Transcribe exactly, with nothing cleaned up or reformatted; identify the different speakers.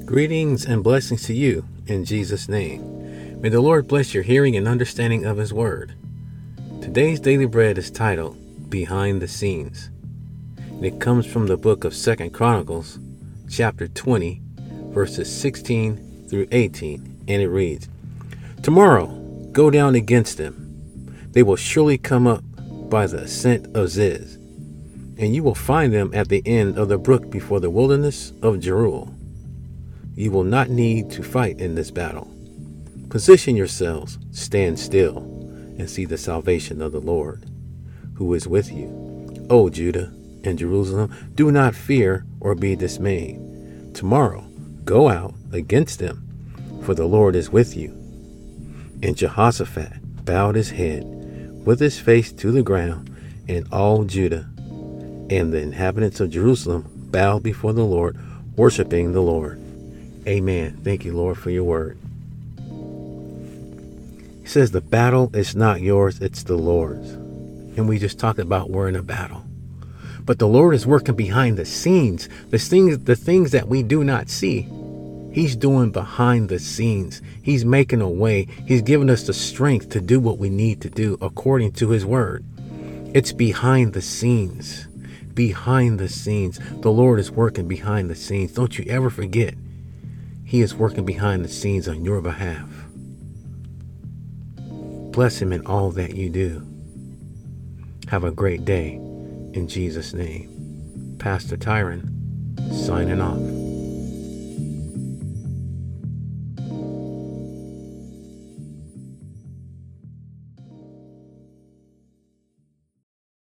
Speaker 1: Greetings and blessings to you in Jesus' name. May the Lord bless your hearing and understanding of His Word. Today's daily bread is titled Behind the Scenes. And it comes from the book of Second Chronicles, chapter twenty, verses sixteen through eighteen. And it reads, Tomorrow go down against them. They will surely come up by the ascent of Ziz, and you will find them at the end of the brook before the wilderness of Jeruel. You will not need to fight in this battle. Position yourselves, stand still, and see the salvation of the Lord, who is with you. O Judah and Jerusalem, do not fear or be dismayed. Tomorrow go out against them, for the Lord is with you. And Jehoshaphat bowed his head with his face to the ground, and all Judah and the inhabitants of Jerusalem bowed before the Lord, worshiping the Lord. Amen. Thank you, Lord, for your word. He says the battle is not yours, it's the Lord's. And we just talked about we're in a battle. But the Lord is working behind the scenes. The things, the things that we do not see, He's doing behind the scenes. He's making a way. He's giving us the strength to do what we need to do according to His word. It's behind the scenes. Behind the scenes. The Lord is working behind the scenes. Don't you ever forget. He is working behind the scenes on your behalf. Bless Him in all that you do. Have a great day in Jesus' name. Pastor Tyron, signing off.